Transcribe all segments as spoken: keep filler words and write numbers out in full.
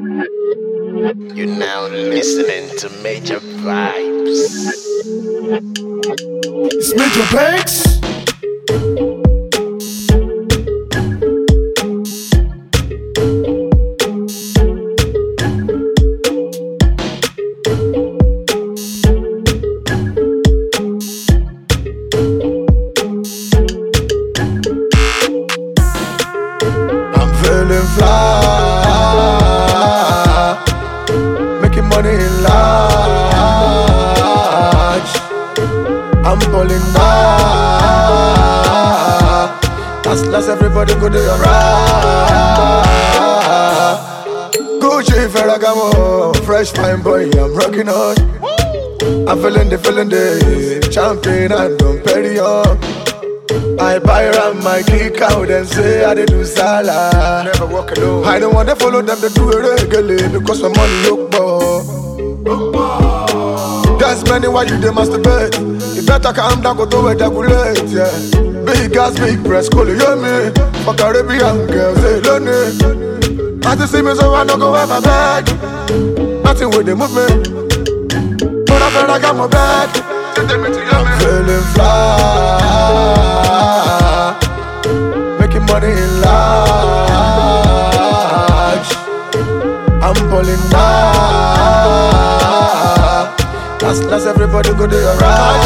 You're now listening to Major Vibes. It's Major Banks. I'm feeling fly, making money in large. I'm balling now. As last everybody go to your right. Gucci, Ferragamo, fresh fine boy, I'm rocking on. I'm feeling the feeling the champion and Dom Perignon. I buy around my kick out and say I did do salad. Never walk alone. I don't want to follow them to do it regularly because my money look poor. There's many why you they masturbate. You better calm down, go to it, regulate, yeah. Big ass, big breast, call you hear me. For Caribbean girls, they learn it. I just see me so I don't go ever back. Nothing with the movement. But I feel like I'm a bad. I'm feeling fly, making money in large. I'm balling now. Last, last everybody go to your right.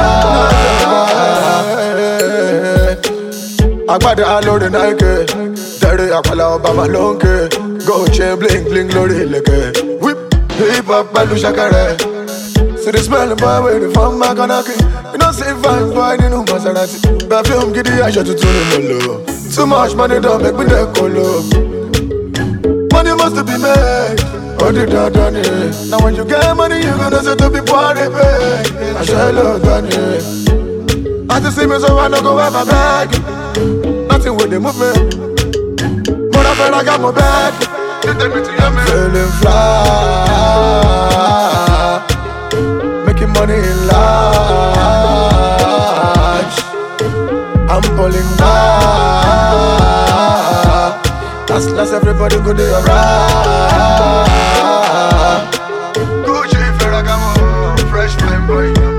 I got the all the Nike. Dirty Aquala Obama Lonke. Go chain bling bling glory like whip. Hip hop balu shakare. See the smell boy waiting for my kanaki. You know say fine boy, you know Maserati. Perfume get the ash to the molo. Too much money don't make me the colo. Money must be made. Oh, the done it. Now when you get money, you gonna say to people how they pay. I shall love done it. I just see me so I don't go ever back. Nothing with the movement. But I feel like I'm a bad. I'm feeling fly, making money in large. I'm balling now. Last, last everybody go to your right. Gucci, Ferragamo, fresh fine boy.